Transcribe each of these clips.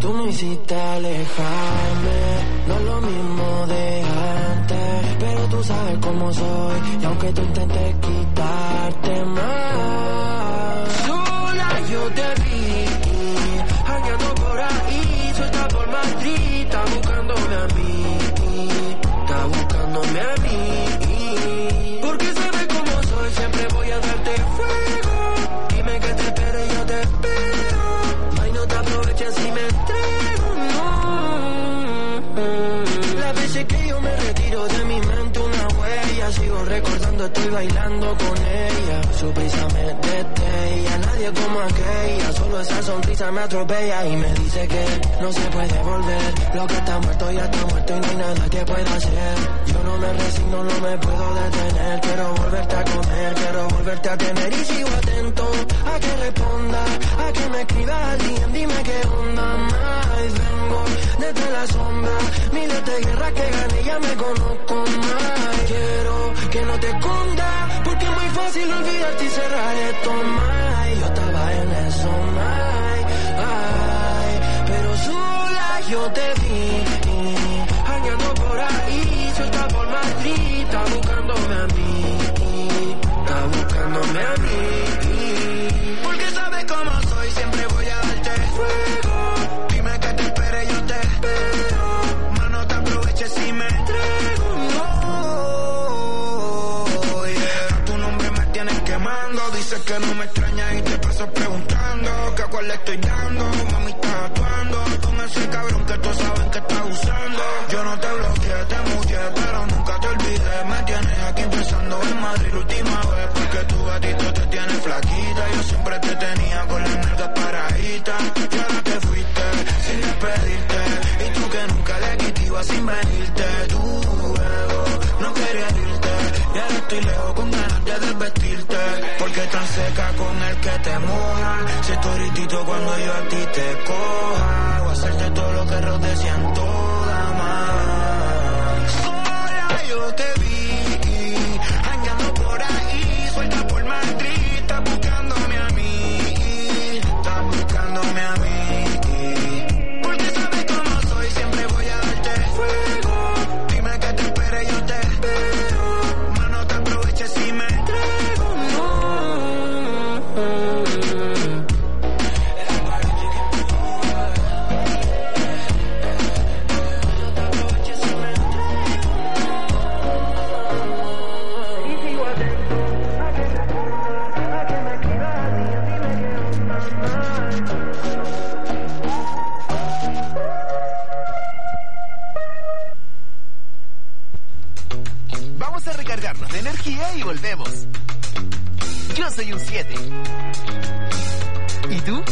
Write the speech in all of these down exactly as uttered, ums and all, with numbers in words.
Tú me hiciste alejarme, no es lo mismo de antes, pero tú sabes cómo soy, y aunque tú intentes quitarte más, sola yo te vi, hangando por ahí, suelta por Madrid, está buscándome a mí, está buscándome a mí, porque sabes cómo soy, siempre voy a darte fuego, dime que te espero y yo te espero, ay no te aproveches si me entrego, no, las veces que yo me retiro de mi mente una huella, sigo recordando, estoy bailando con ella, su prisa me destella, nadie como aquella, solo esa sonrisa me atropella y me dice que no se puede volver, lo que está muerto ya está muerto y no hay nada que pueda hacer, yo no me resigno, no me puedo detener, quiero volverte a comer, quiero volverte a tener y sigo atento a que responda, a que me escriba al D M, dime qué onda más, vengo desde la sombra, miles de guerras que gané, ya me conozco más, quiero que no te escondas, porque es muy fácil olvidarte y cerrar esto más, yo estaba en eso más, ay, pero sola yo te vi, hangando por ahí, suelta por Madrid, está buscándome a mí, está buscándome a mí, porque sabes cómo soy, siempre voy a darte fuego, dime que te espere, yo te espero, más no te aproveches si me entrego, no, yeah. Tu nombre me tienes quemando, dices que no me extrañas y te pasas preguntando que a cuál le estoy dando, mami estás actuando, con ese cabrón que todos saben que estás usando, yo no te bloqueé, te muteé, pero nunca te olvidé, me tienes aquí pensando en Madrid la última vez, porque tu gatito te tiene flaquita, yo siempre te tenía con las nalgas paraditas, y ahora te fuiste sin despedirte, y tú que nunca le quité iba sin venirte, tu ego no quería irte, y ahora estoy lejos con ganas de desvestirte, porque tan seca con el que te moja, si estoy gritito cuando yo a ti te coja, voy a hacerte todo lo que Rod decían toda más, sola yo te vi, hangando por ahí, suelta por Madrid, está buscándome a mí, está buscándome a mí, porque sabes cómo soy, siempre voy a darte fuego, dime que te espere, yo te espero, más no te aproveches si me entrego, no. Vamos a recargarnos de energía y volvemos. Yo soy un siete. ¿Y tú?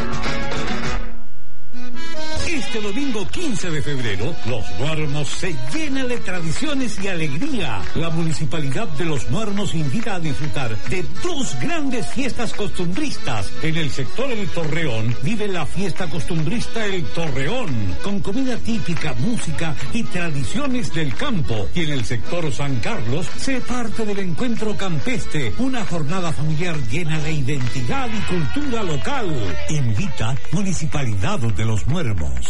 Este domingo quince de febrero, Los Muermos se llena de tradiciones y alegría. La Municipalidad de Los Muermos invita a disfrutar de dos grandes fiestas costumbristas. En el sector El Torreón vive la fiesta costumbrista El Torreón, con comida típica, música y tradiciones del campo. Y en el sector San Carlos se parte del encuentro campestre, una jornada familiar llena de identidad y cultura local. Invita Municipalidad de Los Muermos.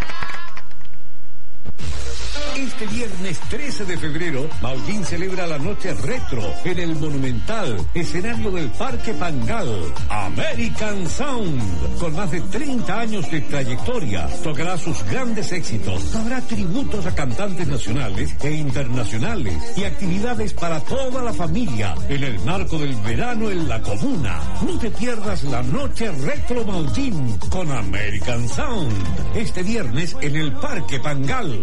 Este viernes trece de febrero, Maullín celebra la noche retro en el Monumental, escenario del Parque Pangal. American Sound, con más de treinta años de trayectoria, tocará sus grandes éxitos. Habrá tributos a cantantes nacionales e internacionales y actividades para toda la familia en el marco del verano en la comuna. No te pierdas la noche retro Maullín con American Sound, este viernes en el Parque Pangal.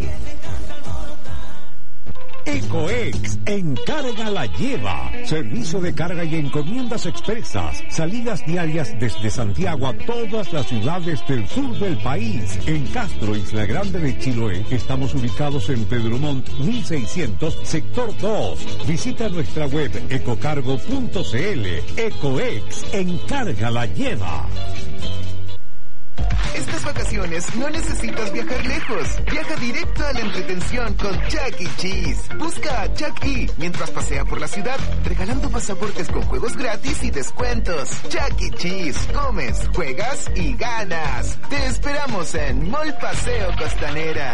Ecoex, encarga la lleva. Servicio de carga y encomiendas expresas. Salidas diarias desde Santiago a todas las ciudades del sur del país. En Castro, Isla Grande de Chiloé, estamos ubicados en Pedro Montt mil seiscientos, sector dos. Visita nuestra web ecocargo punto c l. Ecoex, encarga la lleva. Estas vacaciones no necesitas viajar lejos. Viaja directo a la entretención con Chuck E. Cheese. Busca a Chuck E. mientras pasea por la ciudad, regalando pasaportes con juegos gratis y descuentos. Chuck E. Cheese. Comes, juegas y ganas. Te esperamos en Mall Paseo Costanera.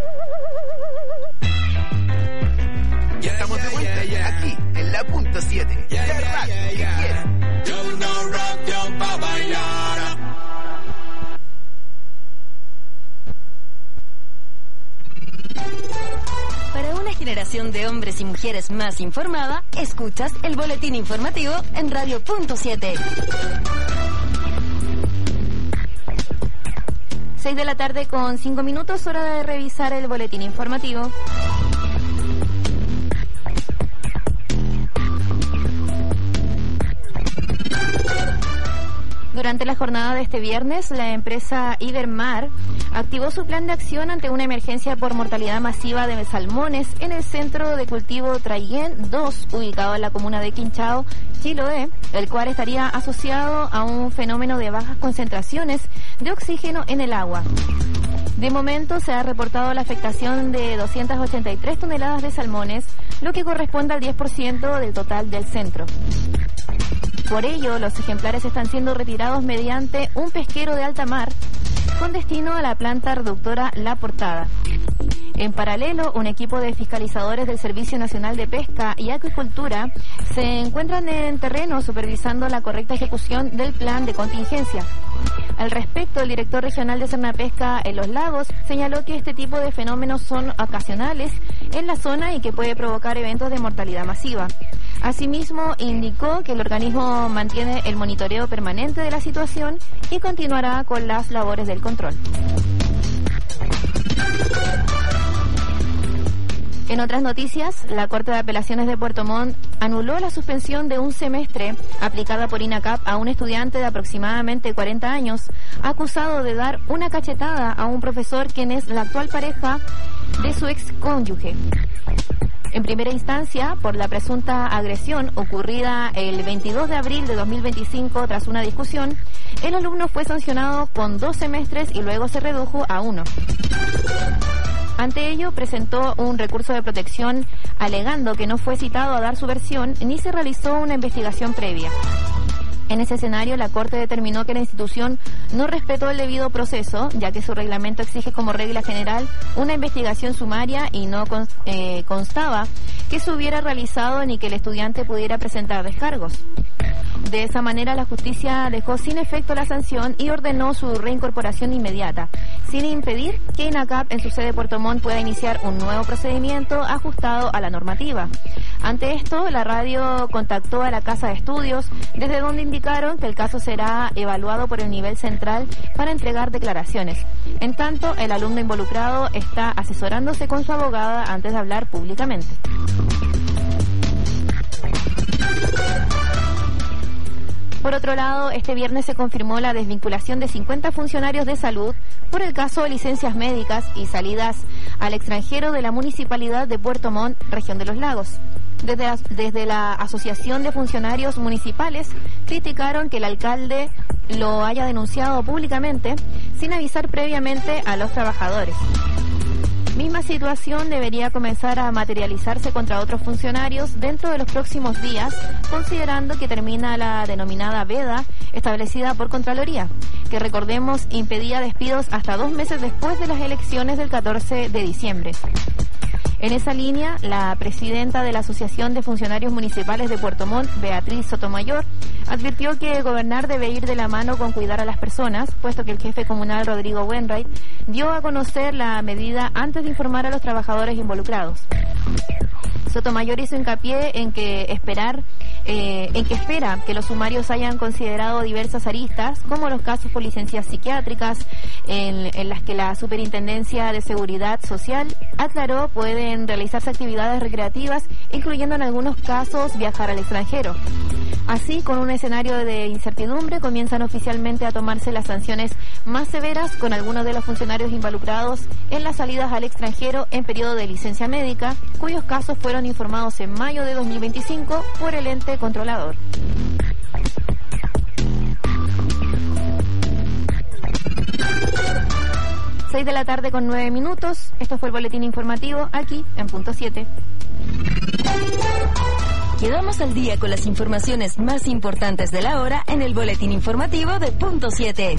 Ya estamos de vuelta, yeah, yeah. Aquí, en la punto siete. Yeah, yeah, yeah, yeah, yeah. Yo no rock, yo pa' bailar. Para una generación de hombres y mujeres más informada, escuchas el boletín informativo en Radio Punto siete. seis de la tarde con cinco minutos, hora de revisar el boletín informativo. Durante la jornada de este viernes, la empresa Ibermar activó su plan de acción ante una emergencia por mortalidad masiva de salmones en el centro de cultivo Traiguén dos, ubicado en la comuna de Quinchao, Chiloé, el cual estaría asociado a un fenómeno de bajas concentraciones de oxígeno en el agua. De momento se ha reportado la afectación de doscientas ochenta y tres toneladas de salmones, lo que corresponde al diez por ciento del total del centro. Por ello, los ejemplares están siendo retirados mediante un pesquero de alta mar con destino a la planta reductora La Portada. En paralelo, un equipo de fiscalizadores del Servicio Nacional de Pesca y Acuicultura se encuentran en terreno supervisando la correcta ejecución del plan de contingencia. Al respecto, el director regional de Sernapesca en Los Lagos señaló que este tipo de fenómenos son ocasionales en la zona y que puede provocar eventos de mortalidad masiva. Asimismo, indicó que el organismo mantiene el monitoreo permanente de la situación y continuará con las labores del control. En otras noticias, la Corte de Apelaciones de Puerto Montt anuló la suspensión de un semestre aplicada por INACAP a un estudiante de aproximadamente cuarenta años, acusado de dar una cachetada a un profesor quien es la actual pareja de su ex cónyuge. En primera instancia, por la presunta agresión ocurrida el veintidós de abril de dos mil veinticinco tras una discusión, el alumno fue sancionado con dos semestres y luego se redujo a uno. Ante ello, presentó un recurso de protección alegando que no fue citado a dar su versión ni se realizó una investigación previa. En ese escenario, la Corte determinó que la institución no respetó el debido proceso, ya que su reglamento exige como regla general una investigación sumaria y no eh, constaba que se hubiera realizado ni que el estudiante pudiera presentar descargos. De esa manera, la justicia dejó sin efecto la sanción y ordenó su reincorporación inmediata, sin impedir que INACAP en su sede Puerto Montt pueda iniciar un nuevo procedimiento ajustado a la normativa. Ante esto, la radio contactó a la Casa de Estudios, desde donde indicaron que el caso será evaluado por el nivel central para entregar declaraciones. En tanto, el alumno involucrado está asesorándose con su abogada antes de hablar públicamente. Por otro lado, este viernes se confirmó la desvinculación de cincuenta funcionarios de salud por el caso de licencias médicas y salidas al extranjero de la Municipalidad de Puerto Montt, región de Los Lagos. Desde la, desde la Asociación de Funcionarios Municipales criticaron que el alcalde lo haya denunciado públicamente sin avisar previamente a los trabajadores. Misma situación debería comenzar a materializarse contra otros funcionarios dentro de los próximos días, considerando que termina la denominada veda establecida por Contraloría, que recordemos impedía despidos hasta dos meses después de las elecciones del catorce de diciembre. En esa línea, la presidenta de la Asociación de Funcionarios Municipales de Puerto Montt, Beatriz Sotomayor, advirtió que gobernar debe ir de la mano con cuidar a las personas, puesto que el jefe comunal Rodrigo Wainwright dio a conocer la medida antes de informar a los trabajadores involucrados. Sotomayor hizo hincapié en que esperar, eh, en que espera que los sumarios hayan considerado diversas aristas, como los casos por licencias psiquiátricas, en, en las que la Superintendencia de Seguridad Social aclaró pueden realizarse actividades recreativas, incluyendo en algunos casos viajar al extranjero. Así, con un escenario de incertidumbre, comienzan oficialmente a tomarse las sanciones más severas con algunos de los funcionarios involucrados en las salidas al extranjero en periodo de licencia médica, cuyos casos fueron informados en mayo de dos mil veinticinco por el ente controlador. seis de la tarde con nueve minutos. Esto fue el boletín informativo aquí en Punto siete. Quedamos al día con las informaciones más importantes de la hora en el boletín informativo de Punto siete.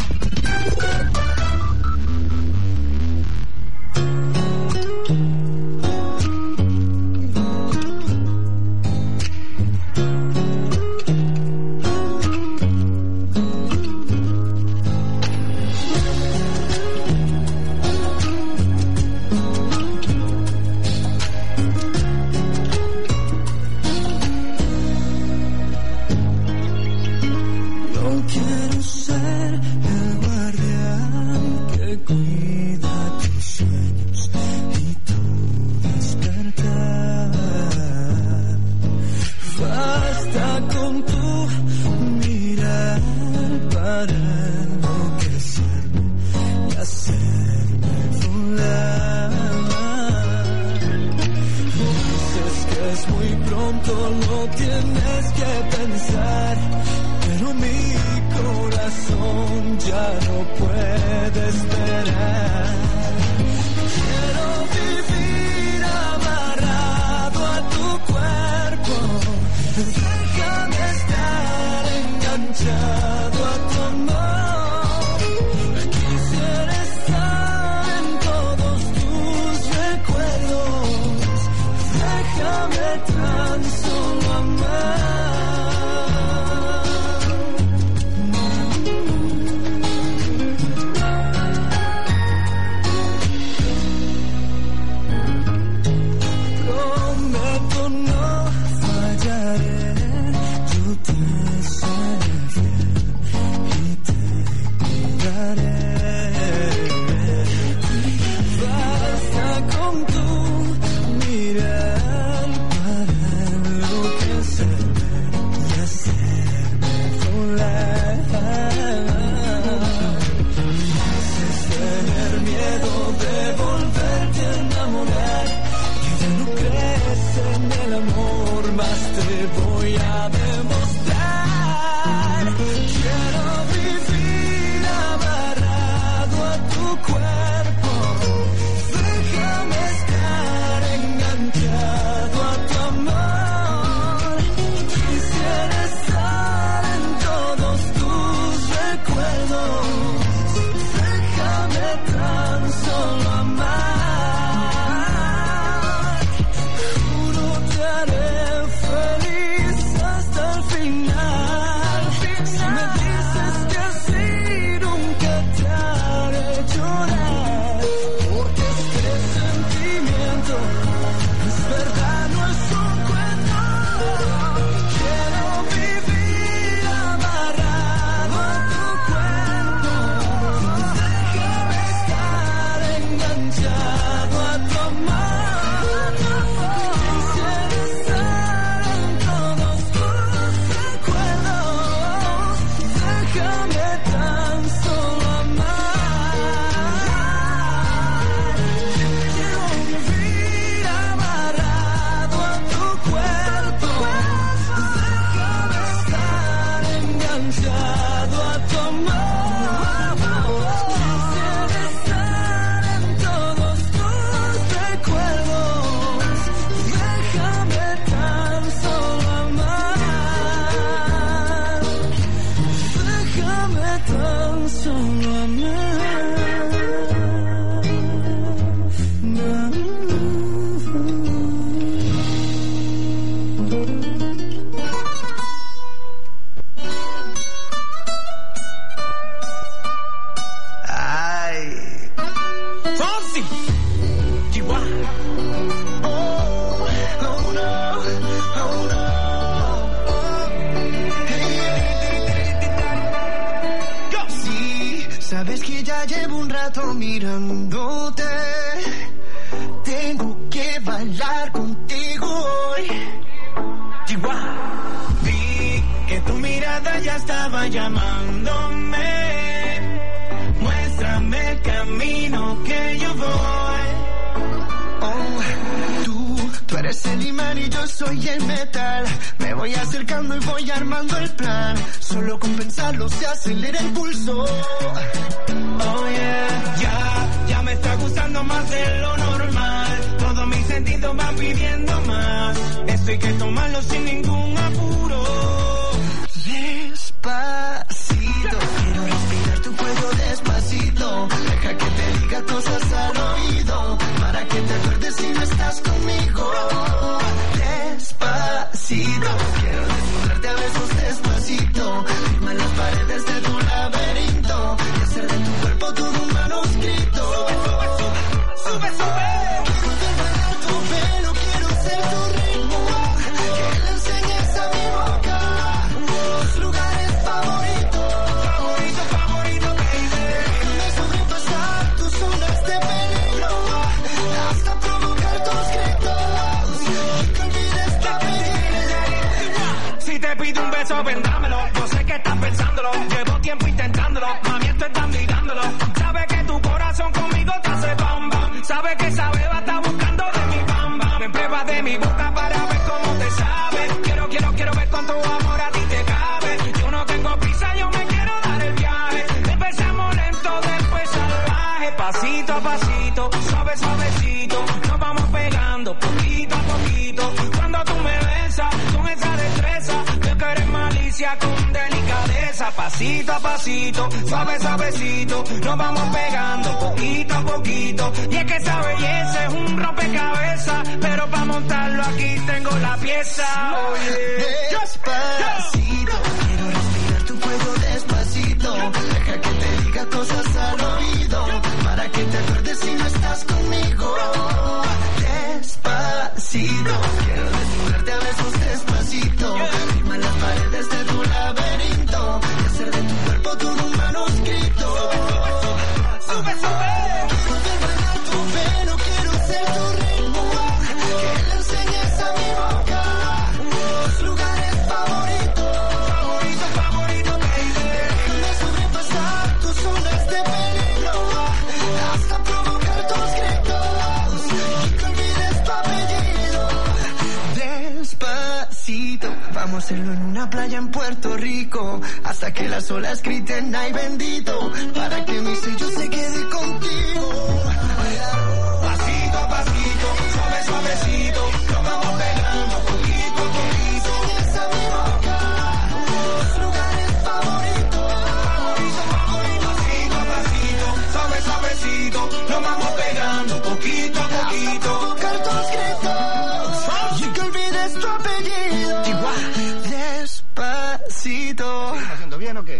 Se acelera el pulso. Oh yeah, ya, ya más de lo normal. Todos mis sentidos van pidiendo más. Esto hay que tomarlo sin ningún apuro. Despacito, quiero respirar tu cuello despacito. Deja que te diga cosas al oído, para que te acuerdes si no estás conmigo. Despacito, quiero desnudarte a besos despacito. Firma las paredes de tu laberinto y hacer de tu cuerpo todo un manuscrito. Sube, sube, sube. Quiero desnudar tu pelo, quiero ser tu ritmo. Que le enseñes a mi boca tus lugares favoritos. Favorito, favorito, baby. Déjame sobrepasar tus zonas de peligro hasta provocar tus gritos y que olvides tu apellido. Si te pido un beso, vendámelo. Yo sé que estás pensándolo. Llevo tiempo intentándolo. Mami, estoy dando y dándolo. Sabes que tu corazón conmigo te hace bam bam. Sabes que esa beba está buscando de mi bam bam. Me pruebas de mi boca para ver cómo te sabe. Quiero, quiero, quiero ver cuánto amor a ti te cabe. Yo no tengo prisa, yo me quiero dar el viaje. Empezamos lento, después salvaje. Pasito a pasito, suave, suavecito. Nos vamos pegando poquito a poquito. Cuando tú me besas con esa destreza, veo que eres malicia con delicadeza. Pasito a pasito, suave, suavecito. Nos vamos pegando poquito a poquito. Y es que esa belleza es un rompecabezas, pero para montarlo aquí tengo la pieza. Oye, Despacito, quiero respirar tu cuello despacito. Deja que te diga cosas al oído, para que te acuerdes si no estás conmigo. Despacito, quiero desnudarte a besos despacito. Firma las paredes de tu laberinto y hacer de tu cuerpo todo un manuscrito. Sube, sube. Quiero ver bailar tu pelo, quiero ser tu ritmo. Que le enseñes a mi boca tus lugares favoritos. favorito, favorito, baby. Déjame sobrepasar tus zonas de peligro hasta provocar tus gritos y que olvides tu apellido. Despacito, vamos a hacerlo en una playa en Puerto Rico hasta que las olas griten ay bendito, para que mi sello se quede contigo. Pasito a pasito, suave, suavecito. Nos vamos pegando poquito a poquito. Enseñas a mi boca tus lugares favoritos. Favorito, favorito, pasito a pasito, suave, suavecito. Nos vamos pegando poquito a poquito. Provocar tus gritos y que olvides tu apellido. Despacito. ¿Estamos haciendo bien o qué?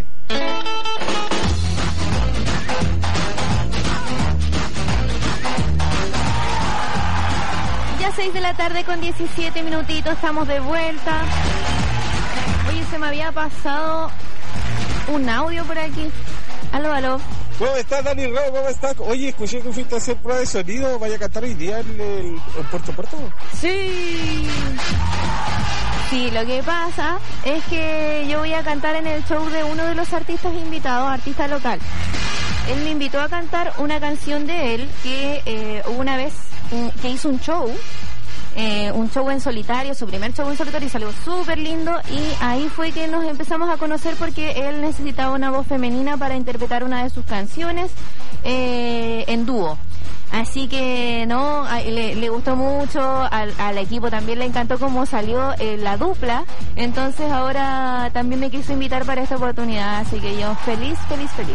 Ya seis de la tarde con diecisiete minutitos, estamos de vuelta. Oye, se me había pasado un audio por aquí. Aló, aló. ¿Cómo estás, Dani Rao? ¿Cómo estás? Oye, escuché que fuiste a hacer prueba de sonido. ¿Vaya a cantar hoy día en, el, en Puerto Puerto? Sí. Sí, lo que pasa es que yo voy a cantar en el show de uno de los artistas invitados, artista local. Él me invitó a cantar una canción de él que eh, una vez un, que hizo un show, eh, un show en solitario, su primer show en solitario, y salió súper lindo, y ahí fue que nos empezamos a conocer porque él necesitaba una voz femenina para interpretar una de sus canciones eh, en dúo. Así que no, a, le, le gustó mucho, al, al equipo también le encantó cómo salió eh, la dupla, entonces ahora también me quiso invitar para esta oportunidad, así que yo feliz, feliz, feliz.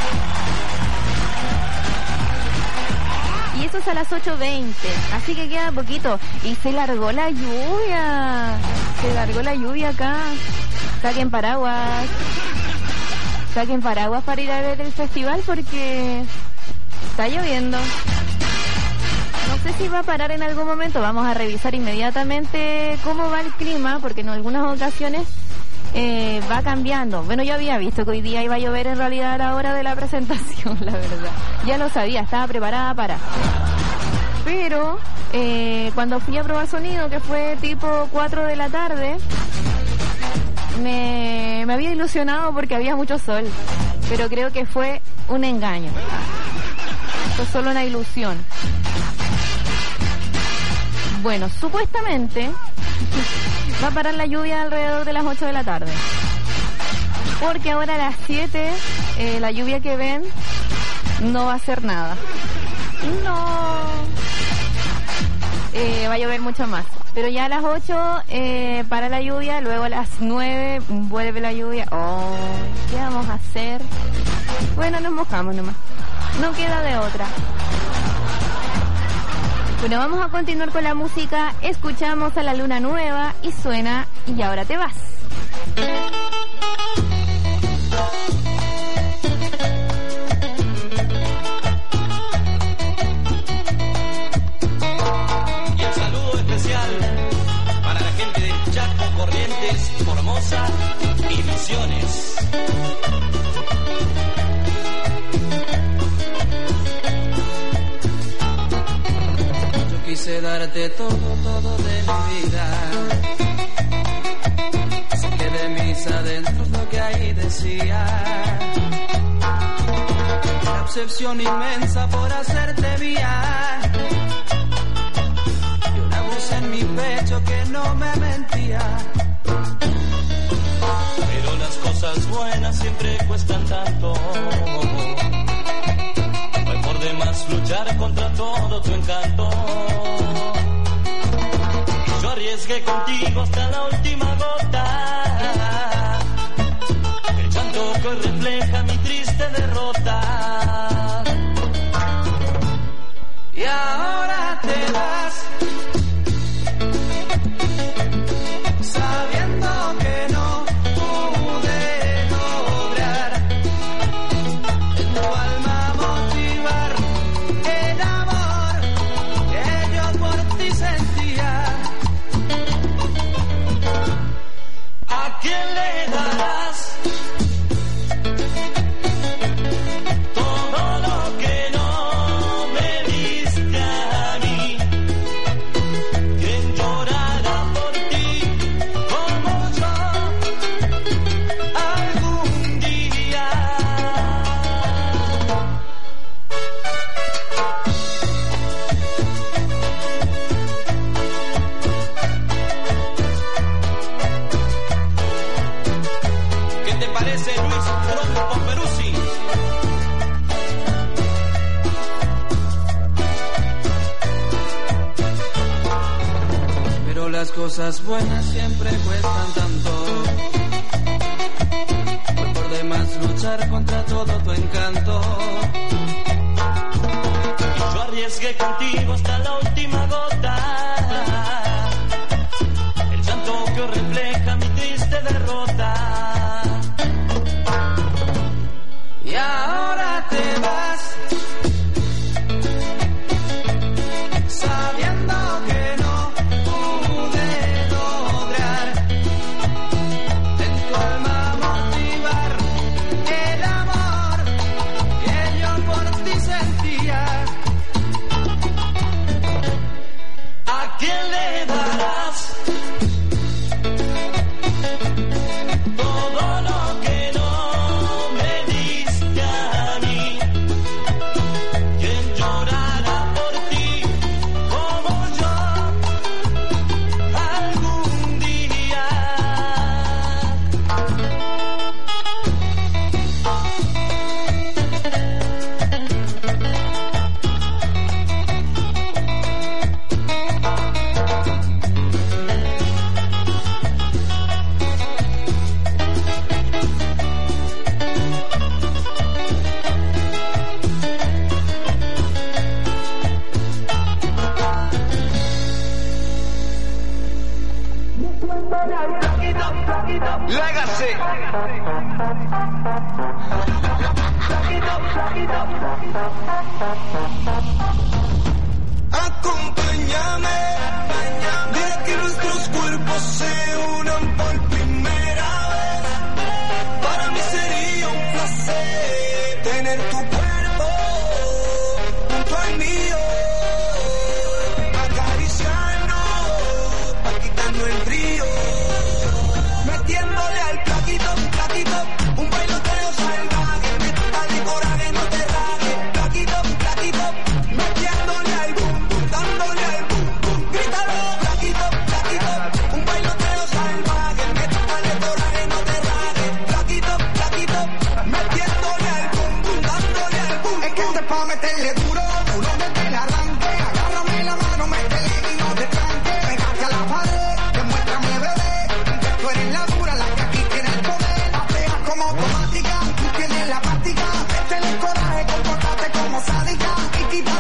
Y eso es a las ocho veinte, así que queda poquito. Y se largó la lluvia, se largó la lluvia acá. Saquen paraguas, saquen paraguas para ir a ver el festival porque está lloviendo. No sé si va a parar en algún momento, vamos a revisar inmediatamente cómo va el clima, porque en algunas ocasiones eh, va cambiando. Bueno, yo había visto que hoy día iba a llover en realidad a la hora de la presentación, la verdad. Ya lo sabía, estaba preparada para. Pero eh, cuando fui a probar sonido, que fue tipo cuatro de la tarde, me, me había ilusionado porque había mucho sol. Pero creo que fue un engaño. Fue solo una ilusión. Bueno, supuestamente va a parar la lluvia alrededor de las ocho de la tarde. Porque ahora a las siete, eh, la lluvia que ven no va a hacer nada. No. Eh, va a llover mucho más. Pero ya a las ocho eh, para la lluvia, luego a las nueve vuelve la lluvia. Oh, ¿qué vamos a hacer? Bueno, nos mojamos nomás. No queda de otra. Bueno, vamos a continuar con la música. Escuchamos a La Luna Nueva y suena Y Ahora Te Vas. Y el saludo especial para la gente de Chaco, Corrientes, Formosa y Misiones. Quise darte todo, todo de mi vida. Sé que de mis adentros lo que ahí decía. La obsesión inmensa por hacerte mía. Y una voz en mi pecho que no me mentía. Pero las cosas buenas siempre cuestan tanto. No hay por demás luchar contra todo tu encanto. Yo arriesgué contigo hasta la última gota. El llanto que hoy refleja mi triste derrota. Y ahora te vas, sabiendo que no pude lograr en tu alma motivar el amor que yo por ti sentía. ¿A quién le darás todo lo que no me diste a mí? ¿Quién llorará por ti como yo algún día? ¿Qué te parece, Luis Trompo Peruzzi? Pero las cosas buenas siempre cuestan tanto. Fue por demás luchar contra todo tu encanto. Y yo arriesgué contigo hasta la última gota. El llanto que hoy refleja mi triste derrota. Y ahora te vas, sabiendo que no pude lograr en tu alma motivar el amor que yo por ti sentía. ¿A quién le darás todo lo que no me diste a mí? ¿Quién llorará por ti como yo algún día? Legacy. Acompáñame, deja que nuestros cuerpos se unan por primera vez. Para mí sería un placer tener tu cuerpo junto al mío, acariciarnos, pa' quitarnos el frío, metiéndole al plaquito, plaquito, un bailoteo salvaje, meta de coraje, no te rajes, plaquito, plaquito, metiéndole al boom, boom, dándole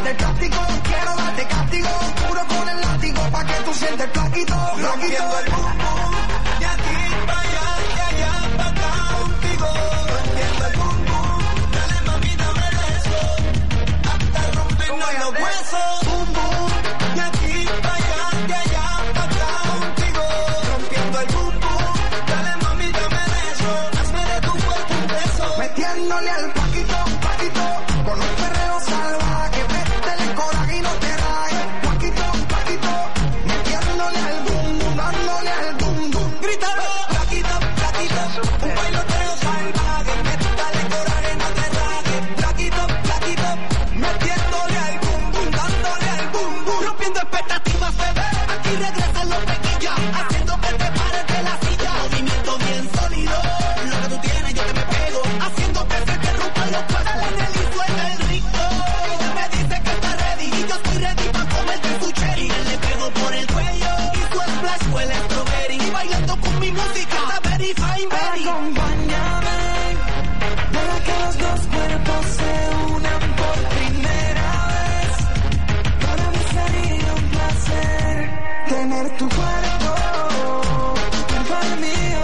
del plástico, quiero darte castigo, puro con el látigo, pa' que tú sientes plaquito, rompiendo el bum bum, de aquí pa' allá, de allá pa' acá contigo, rompiendo el bum bum, dale mami dame eso, hasta rompernos los huesos, bum bum, de aquí pa' allá, de allá pa' acá contigo, rompiendo el bum bum, dale mami dame eso, hazme de tu cuerpo un beso, metiéndole al paquito, paquito, con un perreo salvaje, métele coraje y no te rajes, paquito, paquito, metiéndole al bum bum, dándole al bum bum, grítalo, paquito, paquito, un bailoteo salvaje, métele coraje, no te rajes, paquito, paquito, metiéndole al bum bum, dándole al bum bum, rompiendo expectativas, bebé, aquí regresan los pequillas, haciendo que te pares de la silla, movimiento bien sólido, lo que tú tienes yo te me pego, haciendo que se te rompan los pasos, en el y suelta el rico, ella me dice que está ready, y yo estoy ready pa' comerte tu cherry, y él le pego por el cuello, y su splash huele a strawberry, y bailando con mi música, está very fine, very. Acompáñame, deja que los dos cuerpos se unan por primera vez, para mí sería un placer tener tu cuerpo junto al mío,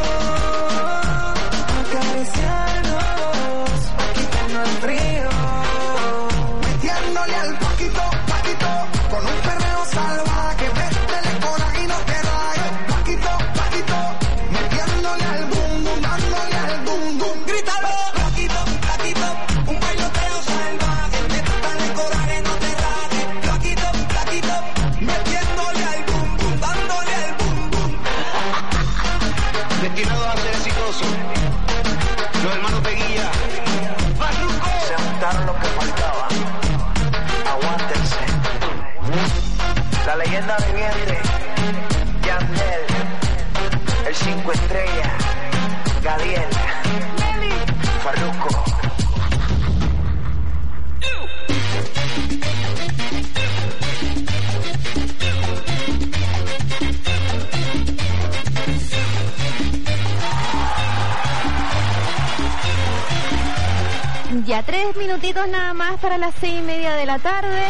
acariciarnos, quitando el frío, metiéndole al paquito, paquito, con un perreo salvaje, métele coraje y no te rajes, paquito, paquito, metiéndole al bum bum, dándole al bum bum, grítalo, paquito, paquito, un bailoteo salvaje, métele coraje, no te rajes, paquito, paquito, metiéndole al bum bum, dándole al bum bum. Destinado a ser exitoso, los hermanos Peguilla, Farruko, se juntaron los que faltaban, aguántense, la leyenda viviente, Yandel, el cinco estrellas, Gadiel, Farruko. Ya tres minutitos nada más para las seis y media de la tarde.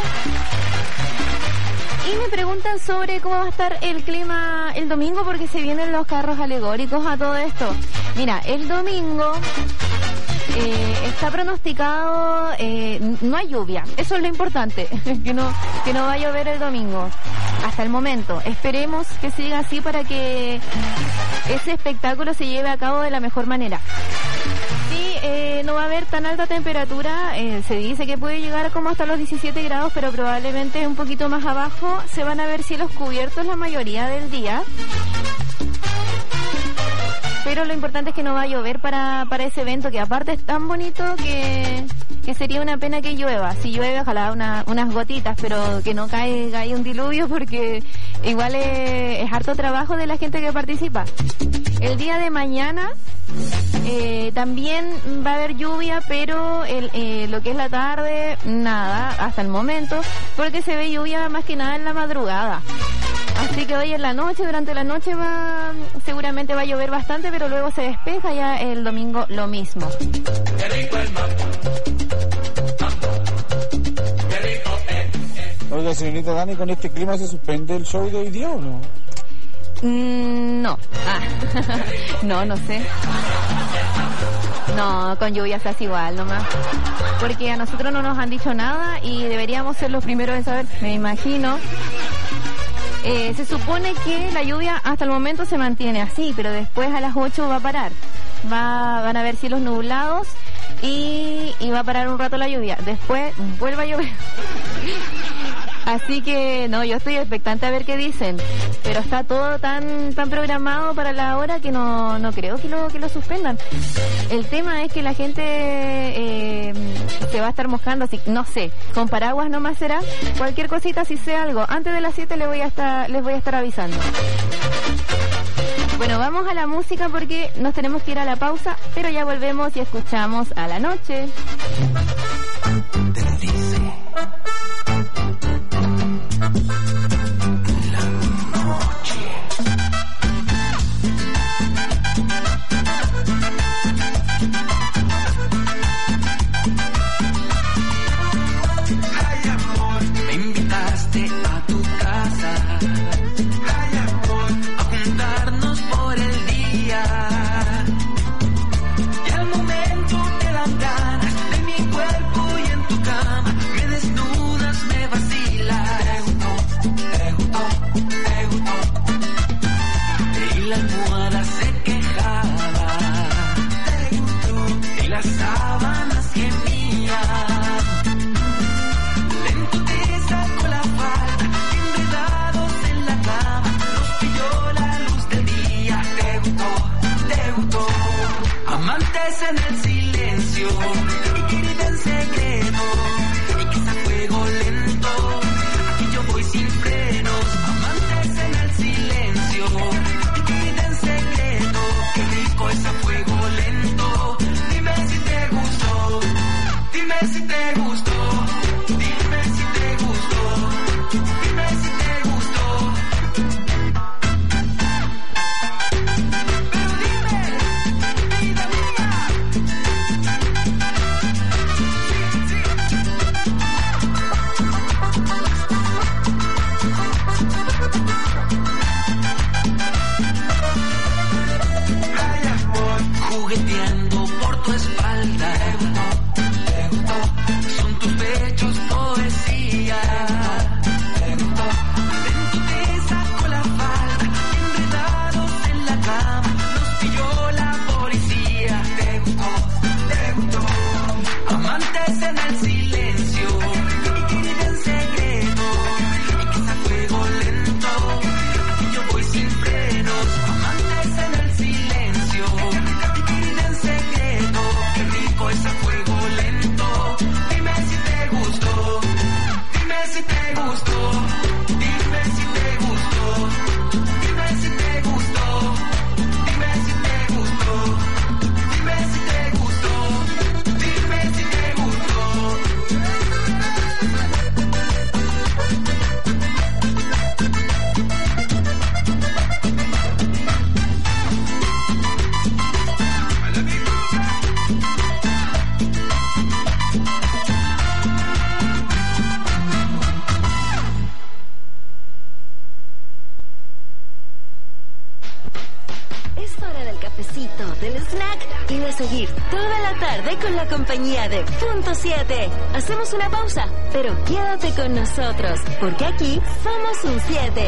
Y me preguntan sobre cómo va a estar el clima el domingo, porque se vienen los carros alegóricos a todo esto. Mira, el domingo eh, está pronosticado, eh, no hay lluvia, eso es lo importante, que no, que no va a llover el domingo. Hasta el momento, esperemos que siga así para que ese espectáculo se lleve a cabo de la mejor manera. Sí, eh, no va a haber tan alta temperatura, eh, se dice que puede llegar como hasta los diecisiete grados, pero probablemente un poquito más abajo se van a ver cielos cubiertos la mayoría del día. Pero lo importante es que no va a llover para, para ese evento, que aparte es tan bonito que, que sería una pena que llueva. Si llueve, ojalá una, unas gotitas, pero que no caiga ahí un diluvio, porque igual es, es harto trabajo de la gente que participa. El día de mañana eh, también va a haber lluvia, pero el, eh, lo que es la tarde, nada, hasta el momento, porque se ve lluvia más que nada en la madrugada. Así que hoy en la noche, durante la noche va, seguramente va a llover bastante, pero luego se despeja, ya el domingo lo mismo. Qué rico el mambo. Mambo. Qué rico, eh, eh. Oiga, señorita Dani, ¿con este clima se suspende el show de hoy día o no? Mm, no. Ah. No, no sé. No, con lluvia se hace igual nomás. Porque a nosotros no nos han dicho nada y deberíamos ser los primeros en saber, me imagino. Eh, se supone que la lluvia hasta el momento se mantiene así, pero después a las ocho va a parar. Va, van a haber cielos nublados y, y va a parar un rato la lluvia. Después vuelve a llover. Así que, no, yo estoy expectante a ver qué dicen. Pero está todo tan tan programado para la hora que no, no creo que lo, que lo suspendan. El tema es que la gente eh, se va a estar mojando, así no sé, con paraguas nomás será. Cualquier cosita, si sé algo, antes de las siete les voy a estar, les voy a estar avisando. Bueno, vamos a la música porque nos tenemos que ir a la pausa, pero ya volvemos y escuchamos a la noche. Te lo dice. La noche. Ay, amor. en el silencio y grita en secreto y que sea fuego lento. Aquí yo voy sin frenos, amantes en el silencio y grita en secreto. Qué rico es a fuego lento. Dime si te gustó, dime si te gustó, dime si te gustó, dime si te gustó. Jugueteando por tu espalda, te gustó, son tus pechos poesía, te gustó, dentro te saco la falda, enredados en la cama, nos pilló la policía, te gustó, te gustó, amantes en el silencio, y grita en secreto, y que sea fuego lento, aquí yo voy sin frenos, amantes en el silencio. Secreto, qué rico es a fuego lento. Dime si te gustó, dime si te gustó, dime si te gustó, dime si te gustó, dime si te gustó, dime si te gustó, dime si te gustó. Del snack y de seguir toda la tarde con la compañía de Punto siete. Hacemos una pausa, pero quédate con nosotros, porque aquí somos un siete.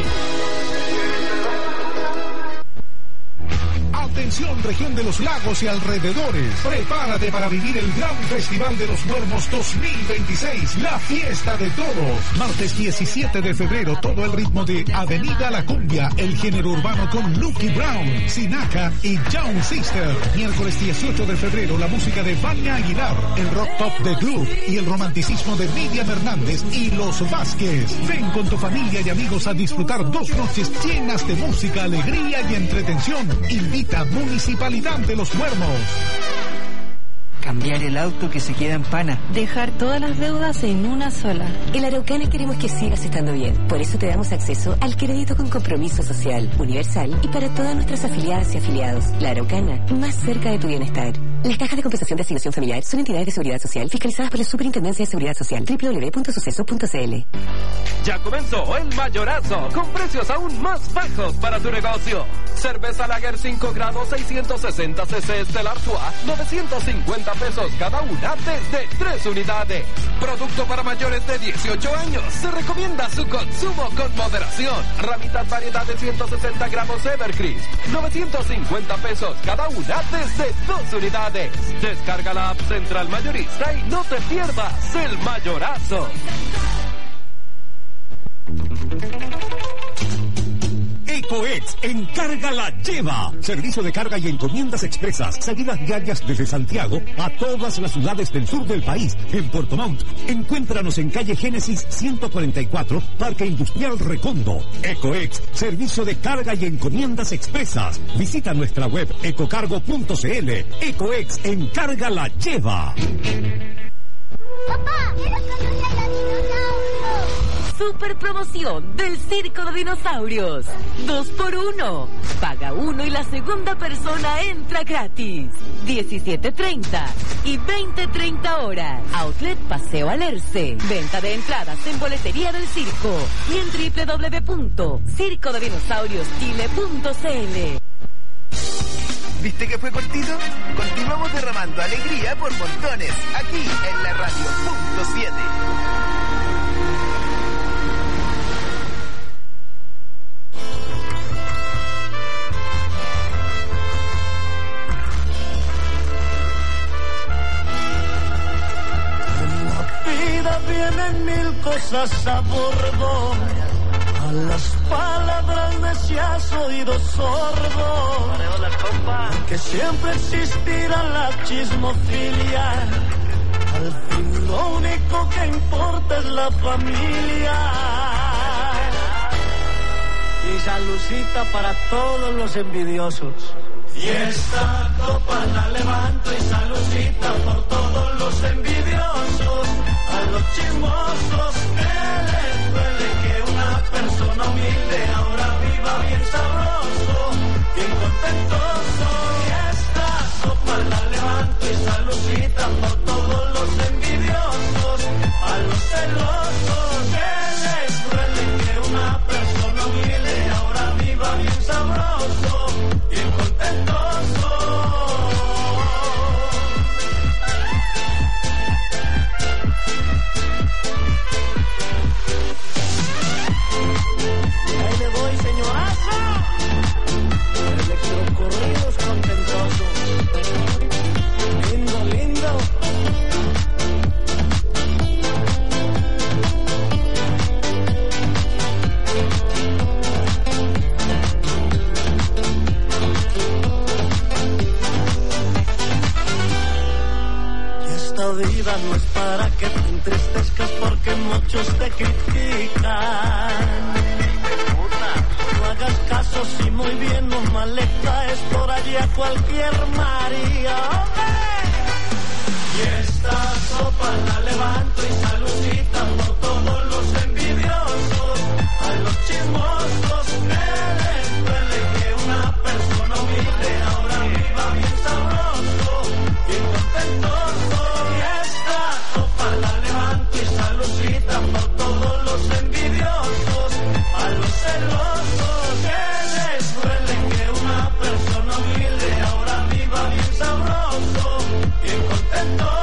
Atención, región de los lagos y alrededores. Prepárate para vivir el gran Festival de los Muermos dos mil veintiséis, la fiesta de todos. Martes diecisiete de febrero, todo el ritmo de Avenida La Cumbia, el género urbano con Lucky Brown, Sinaka y Young Sister. Miércoles dieciocho de febrero, la música de Vania Aguilar, el rock pop de Club y el romanticismo de Miriam Hernández y Los Vázquez. Ven con tu familia y amigos a disfrutar dos noches llenas de música, alegría y entretención. Invita Municipalidad de los Muermos. Cambiar el auto que se queda en pana. Dejar todas las deudas en una sola. En Araucana queremos que sigas estando bien. Por eso te damos acceso al crédito con compromiso social, universal y para todas nuestras afiliadas y afiliados. La Araucana, más cerca de tu bienestar. Las cajas de compensación de asignación familiar son entidades de seguridad social fiscalizadas por la Superintendencia de Seguridad Social. doble u doble u doble u punto suceso punto c l. Ya comenzó el mayorazo, con precios aún más bajos para tu negocio. Cerveza Lager cinco grados seiscientos sesenta centilitros Stella Artois, novecientos cincuenta pesos cada una desde tres unidades. Producto para mayores de dieciocho años. Se recomienda su consumo con moderación. Ramitas variedad de ciento sesenta gramos Evercrisp, novecientos cincuenta pesos cada una desde dos unidades. Descarga la app Central Mayorista y no te pierdas el mayorazo. EcoEx Encarga la Lleva. Servicio de carga y encomiendas expresas. Salidas diarias desde Santiago a todas las ciudades del sur del país. En Puerto Montt, encuéntranos en calle Génesis ciento cuarenta y cuatro, Parque Industrial Recondo. EcoEx, servicio de carga y encomiendas expresas. Visita nuestra web ecocargo punto c l. EcoEx Encarga la Lleva. Papá, quiero conocer a los dinosaurios. Super promoción del Circo de Dinosaurios. Dos por uno. Paga uno y la segunda persona entra gratis. diecisiete treinta y veinte treinta horas. Outlet Paseo Alerce. Venta de entradas en boletería del circo y en doble u doble u doble u punto circo de dinosaurios chile punto c l. ¿Viste que fue cortito? Continuamos derramando alegría por montones, aquí en la radio punto siete. En la vida vienen mil cosas a bordo, A las palabras necias oídos sordos, que siempre existirá la chismofilia. Al fin lo único que importa es la familia. Y saludcita para todos los envidiosos. Y esta copa la levanto y saludcita por todos los envidiosos. A los chismosos que les duele que una persona humilde ahora viva bien sabroso, bien contentoso. Y esta copa la levanto y saludcita por todos los envidiosos. A los celosos que les duele que una persona humilde ahora viva bien sabroso, bien contentoso. Ahí le voy, señorazo. Electrocorridos contentoso. Lindo, lindo. Y esta vida no es para que te entristezcas porque muchos te critican. No hagas caso si muy bien o mal le caes por allí a cualquier María. Y esta sopa la levanto y saludcita por todos los envidiosos. A los chismosos que les duele que una persona humilde ahora viva bien sabroso, bien contentoso. Y esta sopa la levanto y saludcita por todos los envidiosos. A los celosos que les duele que una persona humilde ahora viva bien sabroso, bien contentoso.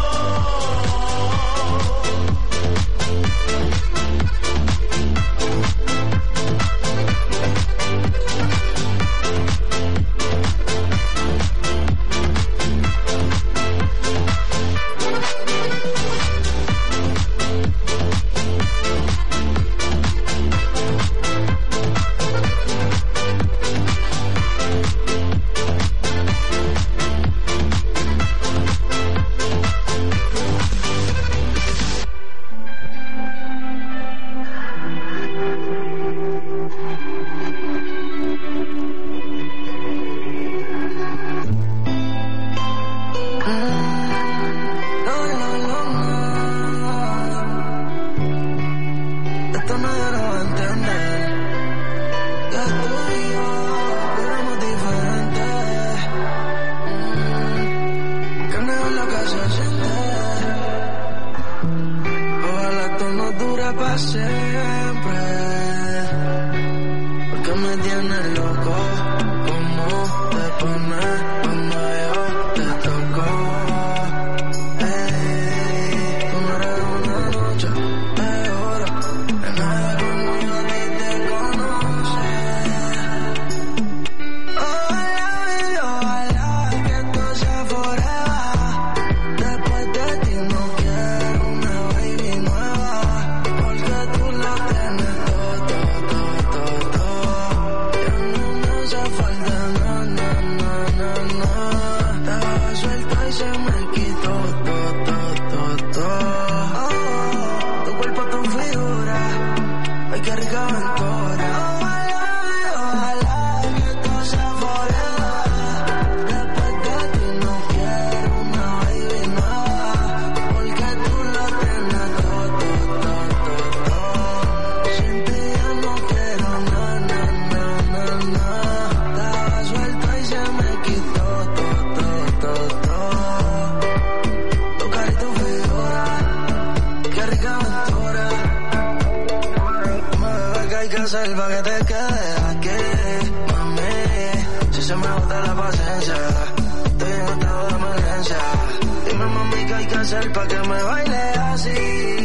hacer pa' que me baile así?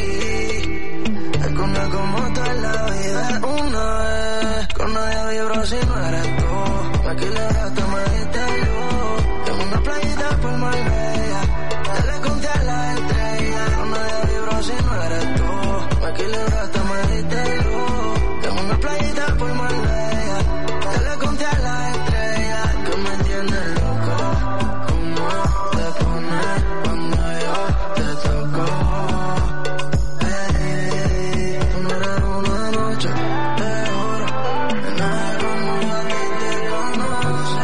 Es que una como tú en la vida es una vez. Con nadie vibro si no eres tú. Me equilibraste, me diste luz. En una playita por Marbella te le conté a la estrella. Con nadie vibro si no eres tú. Me equilibraste, me diste luz. En una te juro que nadie como yo a ti te conoce.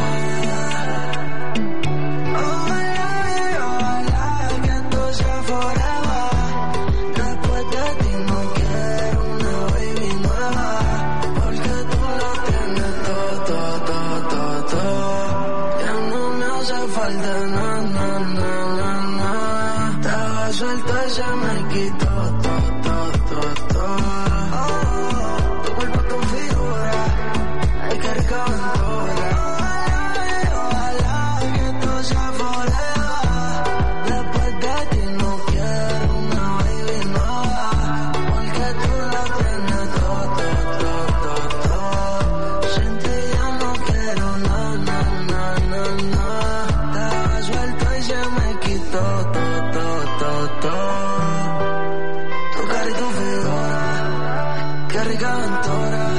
Ojalá, ojalá que esto sea forever. Después de ti no quiero una baby nueva, porque tú lo tienes todo, todo, todo, todo, todo. Ya no me hace falta nada, nada, nada, nada. Estaba suelto y se me quitó todo, todo, todo, todo. Oh, tu cuerpo, tu figura, hay que recaventura. Ojalá que esto sea forever. Después de ti no quiero una baby nueva, porque tú lo tienes todo, todo, todo, todo. Sin ti ya no quiero nada, nada, nada, nada. Estaba suelto y se me quitó todo, todo, todo, todo. Tu cara y tu figura, qué rica aventura.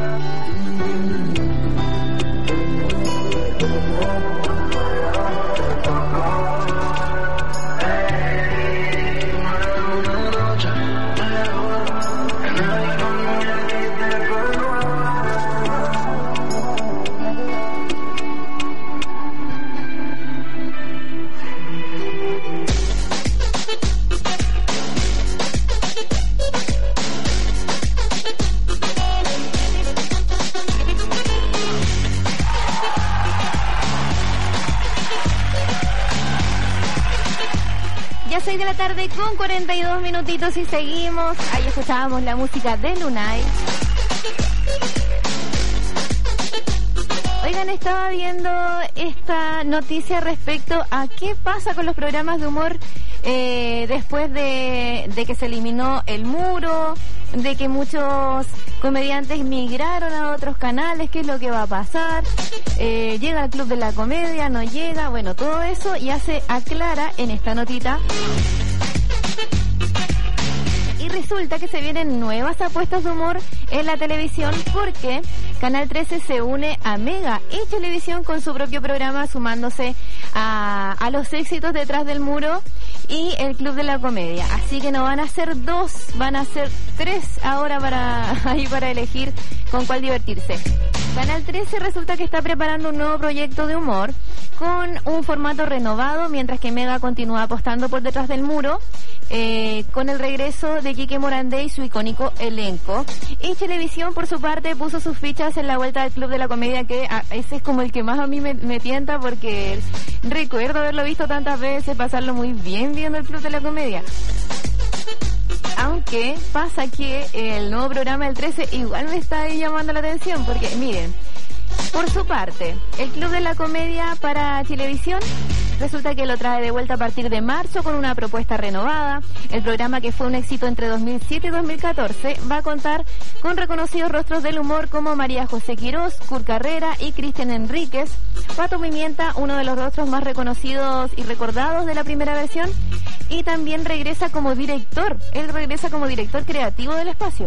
Ya seis de la tarde con cuarenta y dos minutitos y seguimos. Ahí escuchábamos la música de Lunay. Oigan, estaba viendo esta noticia respecto a qué pasa con los programas de humor eh, después de, de que se eliminó el muro, de que muchos comediantes migraron a otros canales, qué es lo que va a pasar, eh, llega al Club de la Comedia, no llega, bueno, todo eso ya se aclara en esta notita. Y resulta que se vienen nuevas apuestas de humor en la televisión porque Canal trece se une a Mega y Televisión con su propio programa, sumándose a, a los éxitos detrás del muro y el Club de la Comedia. Así que no van a ser dos, van a ser tres ahora para ahí para elegir con cuál divertirse. Canal trece resulta que está preparando un nuevo proyecto de humor con un formato renovado, mientras que Mega continúa apostando por detrás del muro, eh, con el regreso de Quique Morandé y su icónico elenco. Y Televisión, por su parte, puso sus fichas en la vuelta del Club de la Comedia, que a, ese es como el que más a mí me, me tienta, porque recuerdo haberlo visto tantas veces, pasarlo muy bien viendo el Club de la Comedia. Aunque pasa que el nuevo programa del trece igual me está ahí llamando la atención, porque miren, por su parte, el Club de la Comedia para Televisión resulta que lo trae de vuelta a partir de marzo con una propuesta renovada. El programa, que fue un éxito entre dos mil siete y dos mil catorce, va a contar con reconocidos rostros del humor como María José Quirós, Kurt Carrera y Cristian Enríquez. Pato Pimienta, uno de los rostros más reconocidos y recordados de la primera versión, y también regresa como director. Él regresa como director creativo del espacio.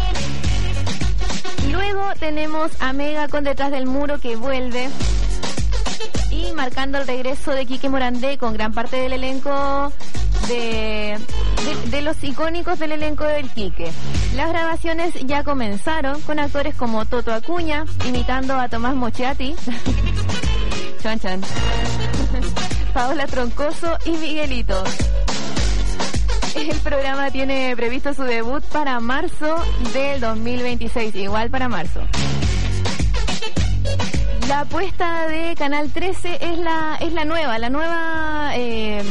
Luego tenemos a Mega con Detrás del Muro, que vuelve, y marcando el regreso de Quique Morandé con gran parte del elenco de, de, de los icónicos del elenco del Quique. Las grabaciones ya comenzaron con actores como Toto Acuña imitando a Tomás Mochiati, chan chan, Paola Troncoso y Miguelito. El programa tiene previsto su debut para marzo del dos mil veintiséis, igual para marzo. La apuesta de Canal trece es la es la nueva, la nueva eh,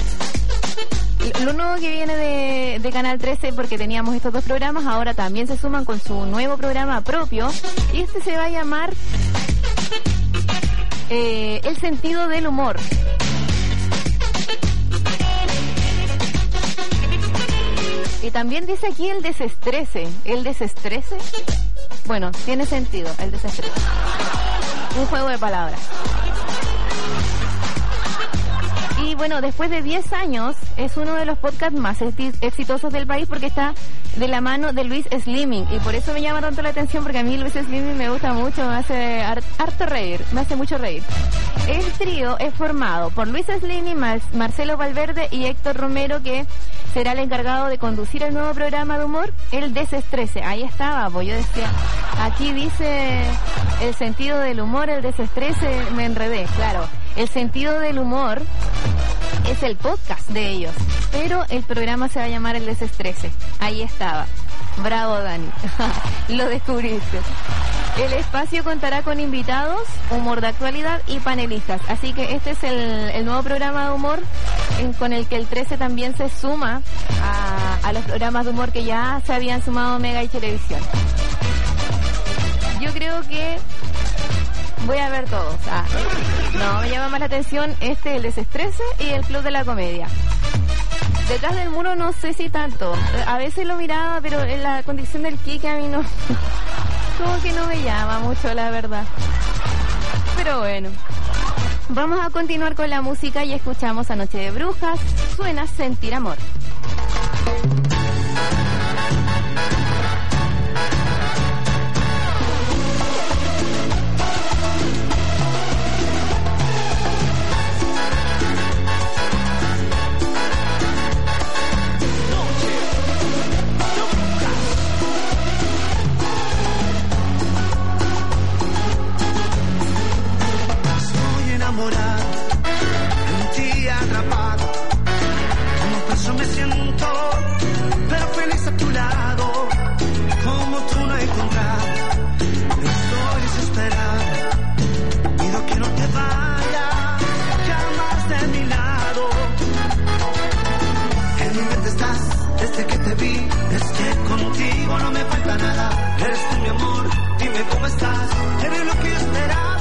lo nuevo que viene de, de Canal trece, porque teníamos estos dos programas, ahora también se suman con su nuevo programa propio, y este se va a llamar eh, El Sentido del Humor. Y también dice aquí el desestrese. ¿El desestrese? Bueno, tiene sentido, el desestrese. Un juego de palabras. Y bueno, después de diez años, es uno de los podcasts más exitosos del país, porque está de la mano de Luis Slimming. Y por eso me llama tanto la atención, porque a mí Luis Slimming me gusta mucho, me hace harto reír, me hace mucho reír. El trío es formado por Luis Slimming, Mar- Marcelo Valverde y Héctor Romero, que será el encargado de conducir el nuevo programa de humor, El Desestrese. Ahí estaba, pues yo decía, aquí dice el sentido del humor, el desestrese, me enredé, claro. El sentido del humor es el podcast de ellos, pero el programa se va a llamar El Desestrese. Ahí estaba. Bravo, Dani. Lo descubriste. El espacio contará con invitados, humor de actualidad y panelistas. Así que este es el, el nuevo programa de humor en, con el que el trece también se suma a, a los programas de humor que ya se habían sumado Mega y Televisión. Yo creo que voy a ver todos. Ah, no, me llama más la atención este, El Desestrese y el Club de la Comedia. Detrás del muro no sé si tanto. A veces lo miraba, pero en la condición del Kike a mí no... como que no me llama mucho, la verdad. Pero bueno. Vamos a continuar con la música y escuchamos a Noche de Brujas. Suena Sentir Amor. En ti atrapado, como preso me siento, pero feliz a tu lado, como tú no he encontrado. Estoy desesperado, pido que no te vayas jamás de mi lado. En mi mente estás desde que te vi, es que contigo no me falta nada. Eres tú mi amor, dime cómo estás, eres lo que yo esperaba.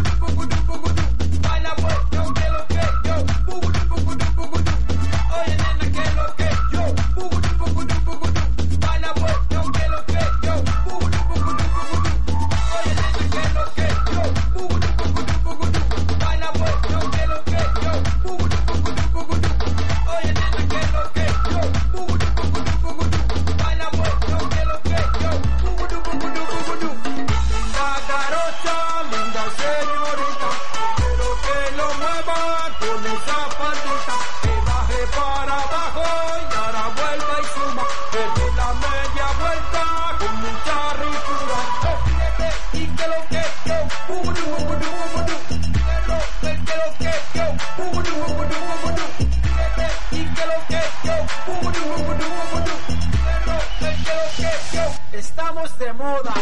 Oye, lo que yo, estamos de moda.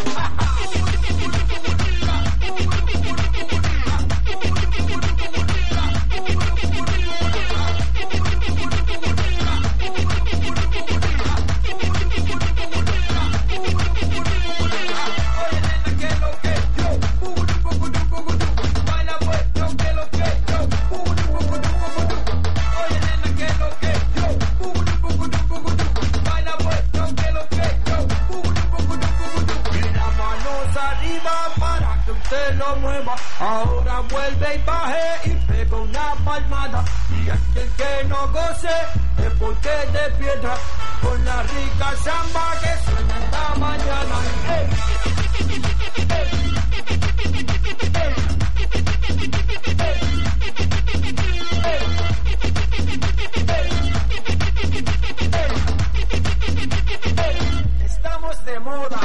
Ahora vuelve y baje y pega una palmada. Y aquel que no goce es porque de piedra. Con la rica samba que suena esta mañana. ¡Ey! Estamos de moda.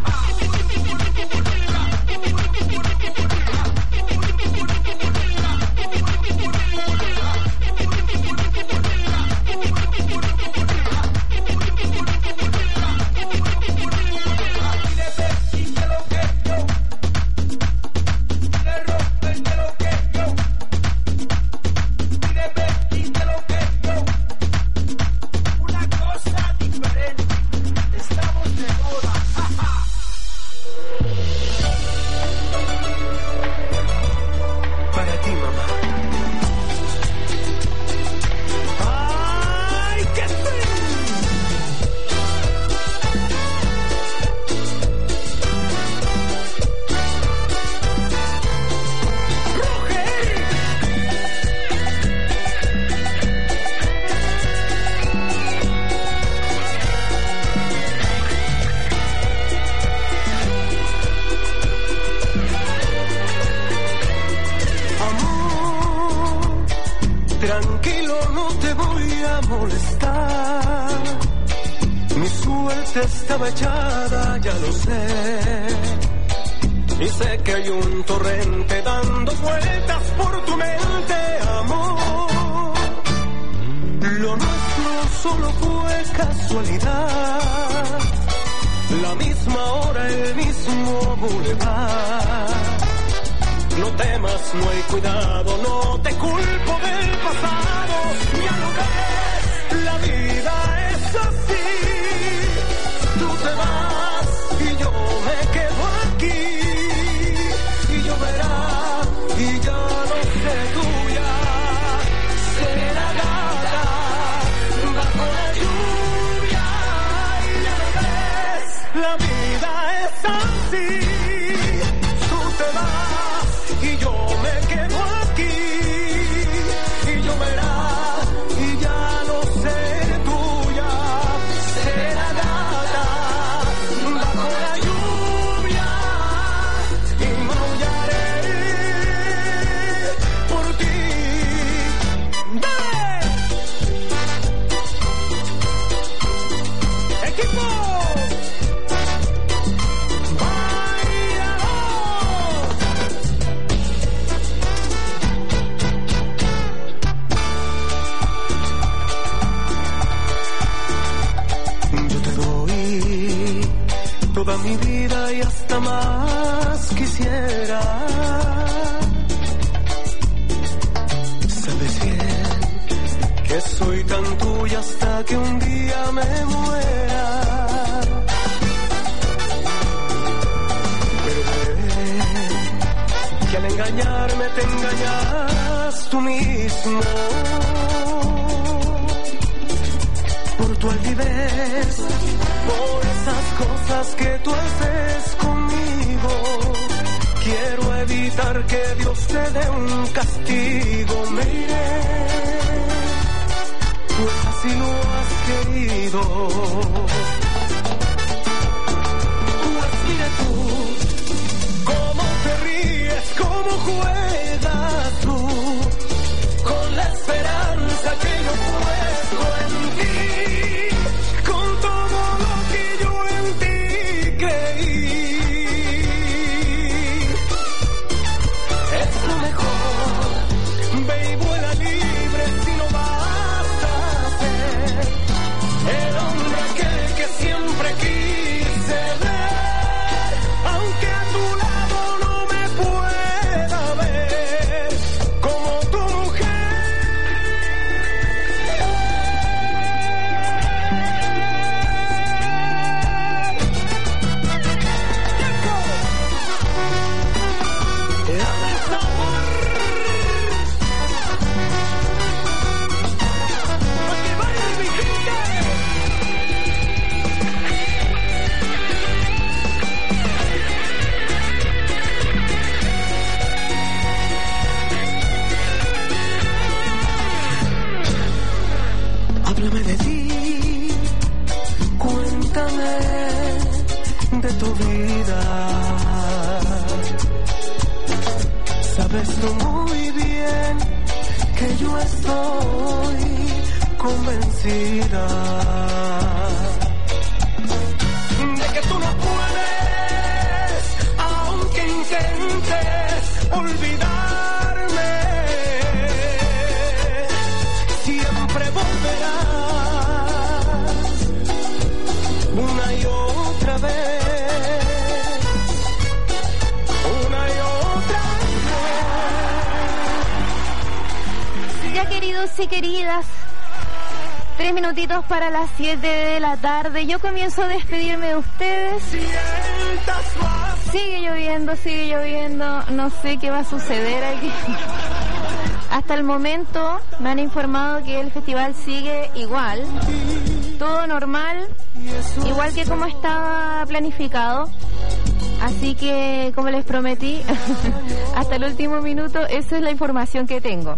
Tranquilo, no te voy a molestar. Mi suerte estaba echada, ya lo sé. Y sé que hay un torrente dando vueltas por tu mente, amor. Lo nuestro solo fue casualidad. La misma hora, el mismo bulevar. No temas, no hay cuidado, no te culpo del pasado. Ya lo ves, la vida es así. Tú te vas y yo me quedo aquí. Y lloverá y ya no sé tuya. Será gata bajo la lluvia. Y ya lo ves, la vida es así. Tú te vas y yo me quedo aquí, y lloverá y ya no seré tuya, será gata bajo la lluvia, y maullaré por ti. ¡Dale! ¡Equipo! Toda mi vida y hasta más quisiera. Sabes bien que soy tan tuya hasta que un día me muera. Pero ve que al engañarme te engañas tú mismo. Por tu altivez, por esas cosas que tú haces conmigo, quiero evitar que Dios te dé un castigo. Me iré, pues así lo has querido. Pues mira tú, cómo te ríes, cómo juegas tú, con la esperanza que yo puesto en ti, con todo lo que yo en ti creí. Es lo mejor, ve y vuela libre si no vas a ser el hombre aquel que siempre quise. cuéntame de tu vida. Sabes tú muy bien que yo estoy convencida de que tú no puedes, aunque intentes olvidarme, siempre volverás una y otra vez, una y otra vez. Ya, queridos y queridas, tres minutitos para las siete de la tarde. Yo comienzo a despedirme de ustedes. Sigue lloviendo, sigue lloviendo. No sé qué va a suceder aquí. Hasta el momento me han informado que el festival sigue igual. Todo normal, igual que como estaba planificado. Así que, como les prometí, hasta el último minuto, esa es la información que tengo.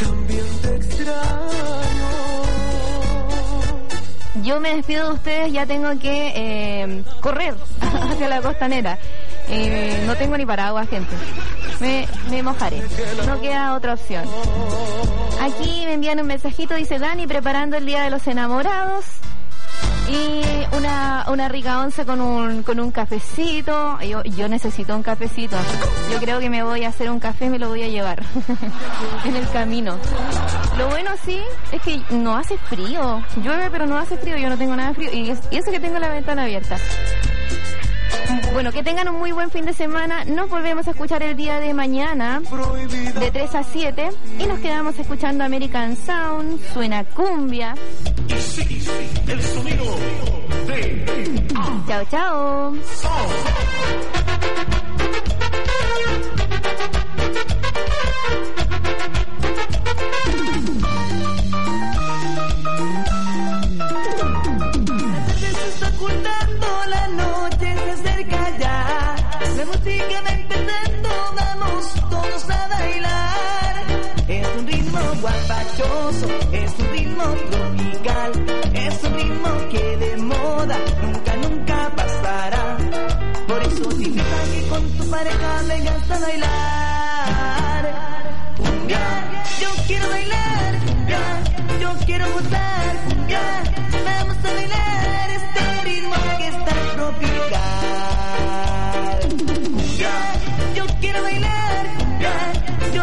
Yo me despido de ustedes, ya tengo que eh, correr hacia la costanera. Eh, no tengo ni paraguas, gente. Me, me mojaré. No queda otra opción. Aquí me envían un mensajito, dice Dani, preparando el Día de los Enamorados. Y una, una rica once con un, con un cafecito. Yo, yo necesito un cafecito. Yo creo que me voy a hacer un café y me lo voy a llevar en el camino. Lo bueno sí es que no hace frío. Llueve pero no hace frío. Yo no tengo nada de frío. Y, es, y eso que tengo la ventana abierta. Bueno, que tengan un muy buen fin de semana. Nos volvemos a escuchar el día de mañana de tres a siete y nos quedamos escuchando American Sound, suena cumbia. El sonido de Chao, chao. La noche se acerca ya, la música va empezando, vamos todos a bailar. Es un ritmo guapachoso, es un ritmo tropical, es un ritmo que de moda nunca, nunca pasará. Por eso te invito a que con tu pareja vengas a bailar. Cumbia, yo quiero bailar, cumbia, yo quiero gozar, cumbia, vamos a bailar este ritmo que está tropical. Cumbia, yo quiero bailar.